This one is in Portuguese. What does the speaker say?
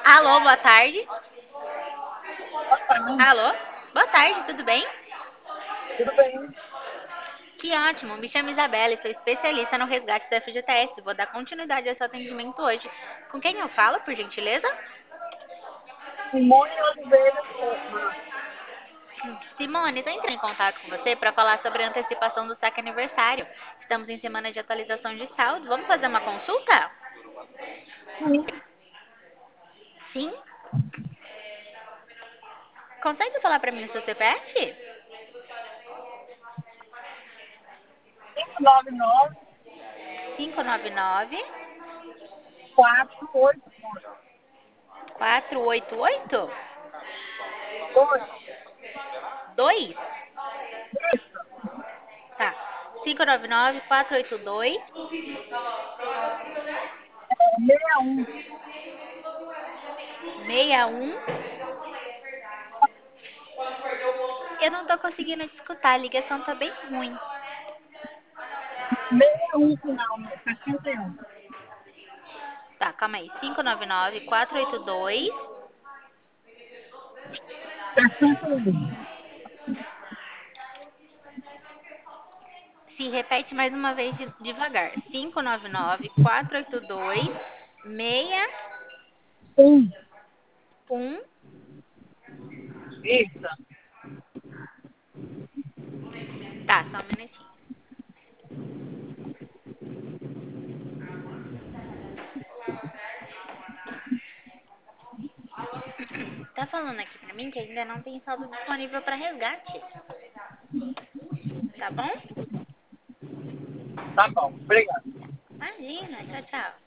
Alô, boa tarde. Boa tarde, Alô, boa tarde, tudo bem? tudo bem? Que ótimo, me chamo Isabela e sou especialista no resgate do FGTS. Vou dar continuidade ao seu atendimento hoje. Com quem eu falo, por gentileza? Simone Oliveira Marques. Simone, estou entrando em contato com você para falar sobre a antecipação do saque aniversário. Estamos em semana de atualização de saldo. Vamos fazer uma consulta? Sim, Sim? Consegue falar para mim o seu CPF? 599 599 482. 488 2. Isso, Tá. 599 482 61. 61. Eu não tô conseguindo te escutar, a ligação tá bem ruim. 61 final, não, 61. Tá, calma aí. 599 482. 61. Se repete mais uma vez devagar. 599 482 61. Isso. Tá, só um minutinho. Tá falando aqui pra mim que ainda não tem saldo disponível pra resgate. Tá bom? Tá bom, obrigado. Imagina, tchau, tchau.